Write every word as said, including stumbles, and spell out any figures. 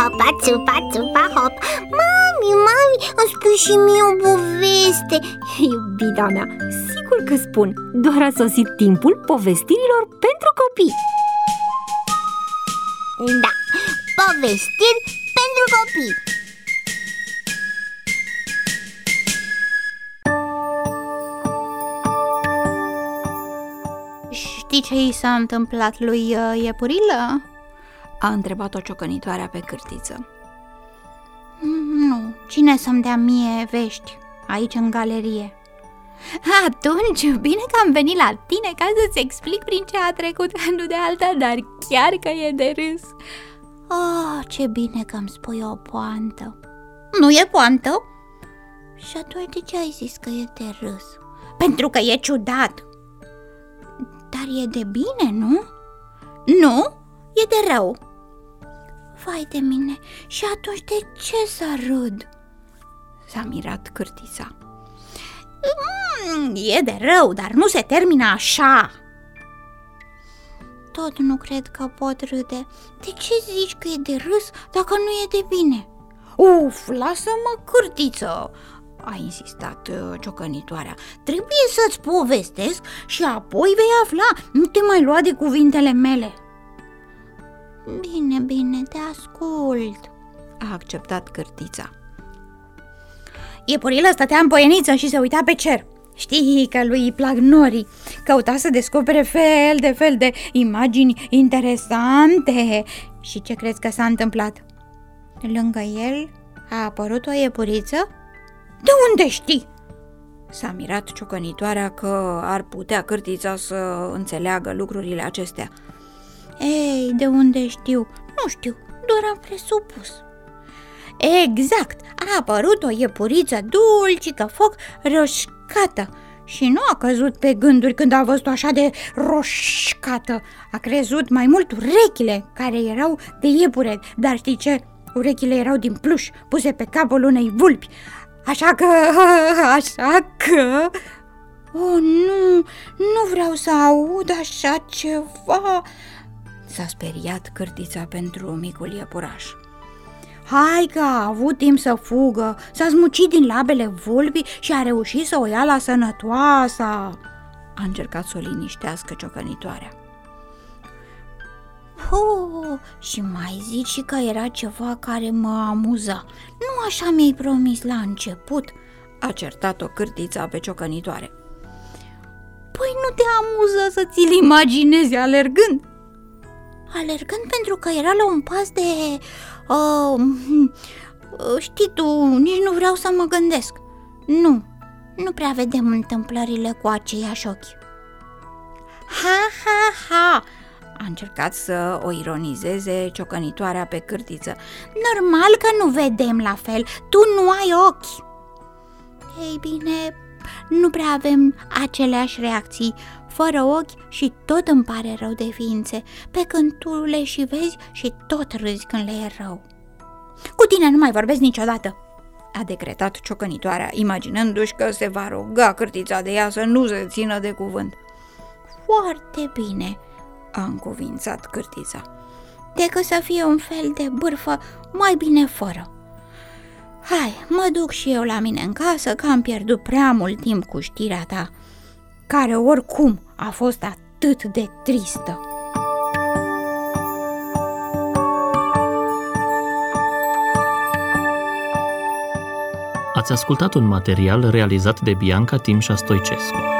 hopa, țupa, țupa, hop. Mami, mami, îmi spui și mie o poveste. Iubita mea, sigur că spun. Doar a sosit timpul povestirilor pentru copii. Da, povestiri pentru copii. Știi ce i s-a întâmplat lui uh, Iepurilă? A întrebat-o ciocănitoarea pe cârtiță. Nu, cine să-mi dea mie vești aici în galerie? Atunci, bine că am venit la tine ca să-ți explic prin ce a trecut, nu de alta, dar chiar că e de râs. Oh, ce bine că îmi spui o poantă. Nu e poantă? Și atunci de ce ai zis că e de râs? Pentru că e ciudat. Dar e de bine, nu? Nu, e de rău. Vai de mine, și atunci de ce să râd? S-a mirat cârtița. Mm, e de rău, dar nu se termină așa. Tot nu cred că pot râde. De ce zici că e de râs dacă nu e de bine? Uf, lasă-mă, cârtiță, a insistat uh, ciocănitoarea. Trebuie să-ți povestesc și apoi vei afla. Nu te mai lua de cuvintele mele. Bine, bine, te ascult, a acceptat cârtița. Iepurilă stătea în poieniță și se uita pe cer. Știi că lui îi plac norii. Căuta să descopere fel de fel de imagini interesante. Și ce crezi că s-a întâmplat? Lângă el a apărut o iepuriță? De unde știi? S-a mirat ciocănitoarea că ar putea cârtița să înțeleagă lucrurile acestea. Ei, de unde știu? Nu știu, doar am presupus. Exact, a apărut o iepuriță dulcică foc roșcată și nu a căzut pe gânduri când a văzut-o așa de roșcată. A crezut mai mult urechile care erau de iepure, dar știi ce? Urechile erau din pluș, puse pe capul unei vulpi. Așa că, așa că... Oh, nu, nu vreau să aud așa ceva. S-a speriat cârtița pentru micul iepuraș. Hai că a avut timp să fugă, s-a smucit din labele vulpii și a reușit să o ia la sănătoasă. A încercat să o liniștească ciocănitoarea. Oh, și mai zici și că era ceva care mă amuza. Nu așa mi-ai promis la început, a certat-o cârtița pe ciocănitoare. Păi nu te amuză să ți-l imaginezi alergând? Alergând pentru că era la un pas de... Uh, știi tu, nici nu vreau să mă gândesc. Nu, nu prea vedem întâmplările cu aceiași ochi. Ha, ha, ha! A încercat să o ironizeze ciocănitoarea pe cârtiță. Normal că nu vedem la fel, tu nu ai ochi. Ei bine, nu prea avem aceleași reacții. Fără ochi și tot îmi pare rău de ființe, pe când tu le și vezi și tot râzi când le e rău. Cu tine nu mai vorbesc niciodată, a decretat ciocănitoarea, imaginându-și că se va ruga cârtița de ea să nu se țină de cuvânt. Foarte bine, a încuvințat cârtița. Decât să fie un fel de bârfă, mai bine fără. Hai, mă duc și eu la mine în casă, că am pierdut prea mult timp cu știrea ta, care oricum a fost atât de tristă. Ați ascultat un material realizat de Bianca Timșa Stoicescu.